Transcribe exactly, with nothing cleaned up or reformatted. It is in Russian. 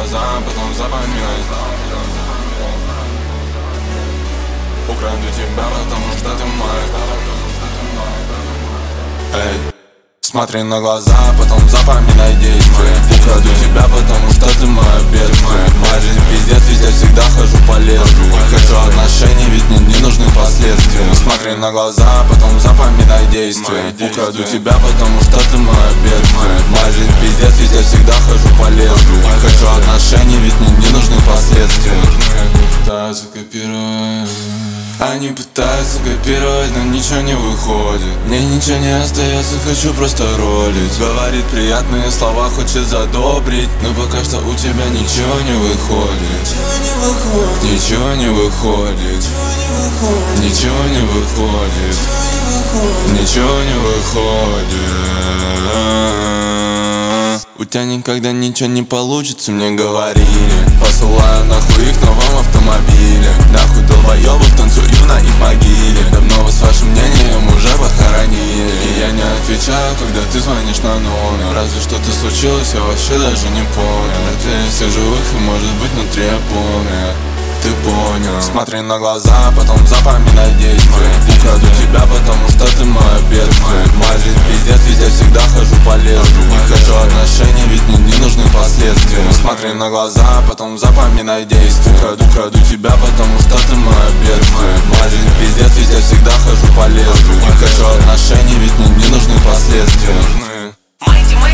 глаза, потом запоминай. Украду тебя, потому что ты мой. Эй, смотри на глаза, потом запоминай действия. Украду тебя, потому что ты мое бедствие. Моя жизнь пиздец, везде всегда хожу по лезвию. Хочу отношений, ведь мне не нужны последствия. Смотри на глаза, потом запоминай действия. Украду тебя, потому что ты мое бедствие. Моя жизнь пиздец, везде всегда хожу по лезвию. Хочу отношений, ведь мне не нужны последствия. Пытаются копировать, они пытаются копировать, но ничего не выходит. Мне ничего не остается, хочу просто ролить. Говорит приятные слова, хочет задобрить, но пока что у тебя ничего не выходит. Ничего не выходит. Ничего не выходит. Ничего не выходит. У тебя никогда ничего не получится, мне говорили. Посылаю нахуй их в новом автомобиле. Нахуй долбоёбов, танцую на их могиле. Давно вы с вашим мнением уже похоронили. И я не отвечаю, когда ты звонишь на номер. Разве что-то случилось, я вообще даже не помню. Мертвее всех живых и может быть внутри я помню. Ты понял. Смотри на глаза, потом запоминай действия. Украду тебя, потому что ты мое бедствие. Моя жизнь пиздец, везде всегда хожу по лезвию. Не хочу отношений, ведь мне не нужны последствия. Смотри на глаза, потом запоминай действия. Украду, украду тебя, потому что ты мое бедствие. Моя жизнь пиздец, везде всегда хожу по лезвию. Не хочу отношений, ведь мне не нужны последствия.